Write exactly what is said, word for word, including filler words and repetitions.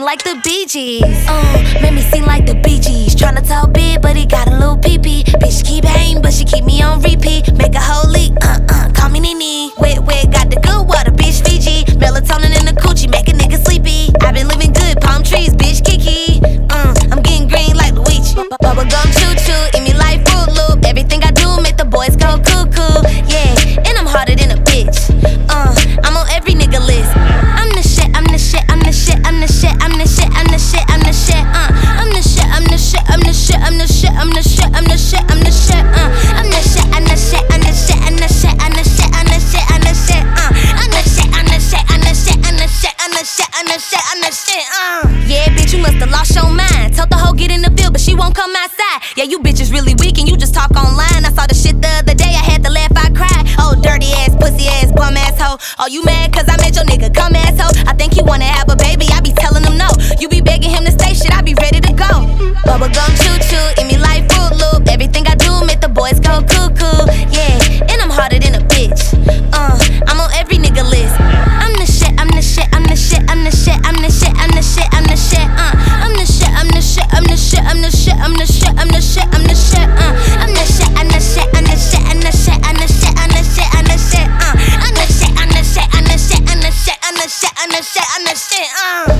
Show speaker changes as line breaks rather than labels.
like the Bee Gees. Uh, made me sing like the Bee Gees. Tryna tell big, but he got a little pee-pee. Bitch keep hating, but she keep me on repeat. Make a whole leak, uh-uh, call me Nene. Wet, wet, got the good water, bitch Fiji. Melatonin in the coochie, make a nigga sleepy. I been living good, palm trees, bitch Kiki. Uh, I'm getting green like Luigi. Bubble gum choo-choo, eat me like Fruit Loop. Everything I do make the boys go cuckoo. Yeah, and I'm harder than a bitch. Uh, I'm on every nigga list. I'm the shit, I'm the shit, I'm the shit, I'm the shit, I'm the shit, I'm the shit, I'm the shit. Uh, I'm the shit, I'm the shit, I'm the shit, I'm the shit, I'm the shit, I'm the shit, I'm the shit. Uh, I'm the shit, I'm the shit, I'm the shit, I'm the shit, I'm the shit, I'm the shit, I'm the shit. Uh, I'm the shit, I'm the shit, I'm the shit, I'm the shit, I'm the shit, I'm the shit, I'm the shit. Uh, yeah, bitch, you must have lost your mind. Told the hoe get in the field, but she won't come outside. Yeah, you bitches really weak and you just talk online. I saw the shit the other day, I had to laugh, I cried. Oh, dirty ass, pussy ass, bum ass hoe. Oh, you mad cause I made your nigga come asshole? I think he wanna have a baby, I be telling him no. You be begging him to stay, shit, I be ready to go. Bubblegum choo-choo, eat me like Fruit Loop. Everything I do make the boys go cuckoo. Yeah, and I'm harder than a bitch. Uh, I'm on every nigga list. I'm the shit, I'm the shit, I'm the shit, I'm the shit, I'm the shit, I'm the shit, I'm the shit. Uh, I'm the shit, I'm the shit, I'm the shit, I'm the shit, I'm the shit, I'm the shit, I'm the shit. Uh, I'm the shit, I'm the shit, I'm the shit, I'm the shit, I'm the shit, I'm the shit, I'm the shit. Uh, I'm the shit, I'm the shit, I'm the shit, I'm the shit, I'm the shit, I'm the shit, I'm the shit. Uh.